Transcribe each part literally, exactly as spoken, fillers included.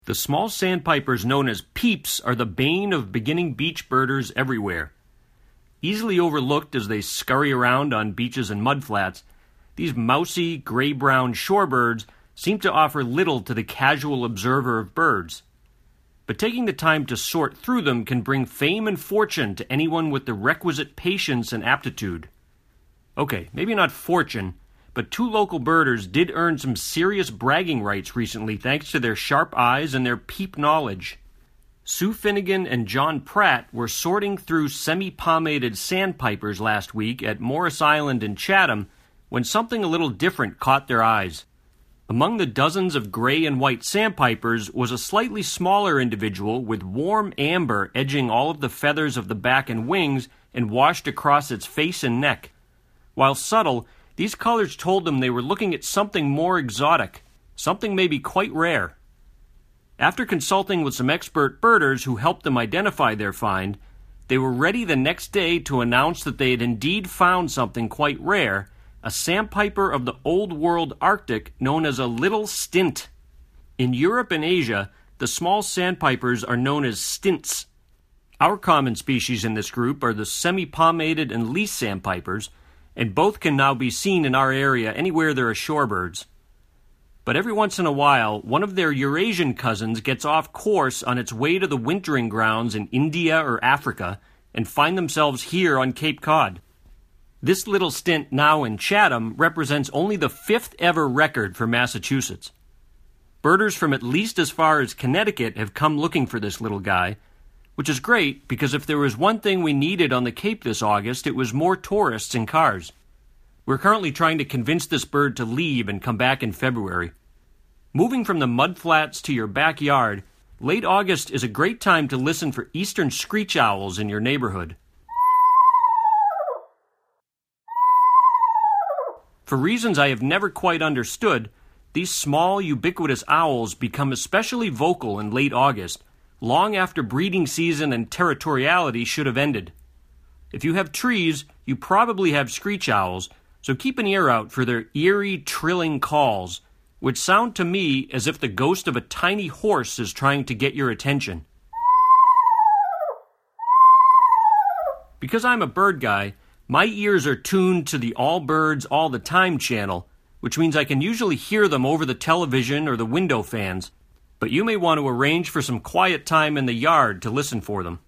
The small sandpipers known as peeps are the bane of beginning beach birders everywhere. Easily overlooked as they scurry around on beaches and mudflats, these mousy, gray-brown shorebirds seem to offer little to the casual observer of birds. But taking the time to sort through them can bring fame and fortune to anyone with the requisite patience and aptitude. Okay, maybe not fortune, but two local birders did earn some serious bragging rights recently thanks to their sharp eyes and their peep knowledge. Sue Finnegan and John Pratt were sorting through semi-pomaded sandpipers last week at Morris Island in Chatham when something a little different caught their eyes. Among the dozens of gray and white sandpipers was a slightly smaller individual with warm amber edging all of the feathers of the back and wings and washed across its face and neck. While subtle, these colors told them they were looking at something more exotic, something maybe quite rare. After consulting with some expert birders who helped them identify their find, they were ready the next day to announce that they had indeed found something quite rare, a sandpiper of the Old World Arctic known as a little stint. In Europe and Asia, the small sandpipers are known as stints. Our common species in this group are the semi-pomaded and least sandpipers, and both can now be seen in our area anywhere there are shorebirds. But every once in a while, one of their Eurasian cousins gets off course on its way to the wintering grounds in India or Africa and find themselves here on Cape Cod. This little stint now in Chatham represents only the fifth ever record for Massachusetts. Birders from at least as far as Connecticut have come looking for this little guy, which is great because if there was one thing we needed on the Cape this August, it was more tourists and cars. We're currently trying to convince this bird to leave and come back in February. Moving from the mudflats to your backyard, late August is a great time to listen for eastern screech owls in your neighborhood. For reasons I have never quite understood, these small, ubiquitous owls become especially vocal in late August, long after breeding season and territoriality should have ended. If you have trees, you probably have screech owls, so keep an ear out for their eerie, trilling calls, which sound to me as if the ghost of a tiny horse is trying to get your attention. Because I'm a bird guy, my ears are tuned to the All Birds All the Time channel, which means I can usually hear them over the television or the window fans, but you may want to arrange for some quiet time in the yard to listen for them.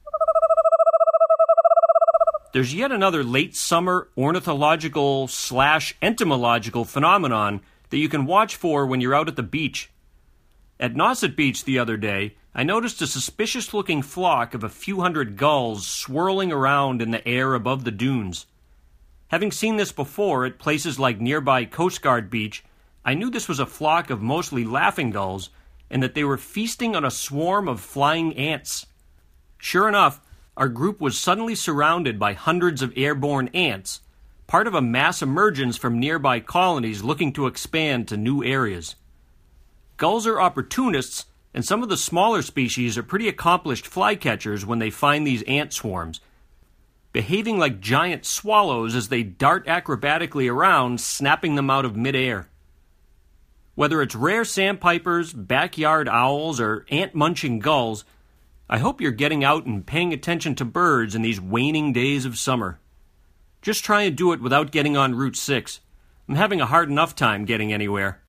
There's yet another late summer ornithological slash entomological phenomenon that you can watch for when you're out at the beach. At Nauset Beach the other day, I noticed a suspicious-looking flock of a few hundred gulls swirling around in the air above the dunes. Having seen this before at places like nearby Coast Guard Beach, I knew this was a flock of mostly laughing gulls and that they were feasting on a swarm of flying ants. Sure enough, our group was suddenly surrounded by hundreds of airborne ants, part of a mass emergence from nearby colonies looking to expand to new areas. Gulls are opportunists, and some of the smaller species are pretty accomplished flycatchers when they find these ant swarms, behaving like giant swallows as they dart acrobatically around, snapping them out of midair. Whether it's rare sandpipers, backyard owls, or ant-munching gulls, I hope you're getting out and paying attention to birds in these waning days of summer. Just try and do it without getting on Route six. I'm having a hard enough time getting anywhere.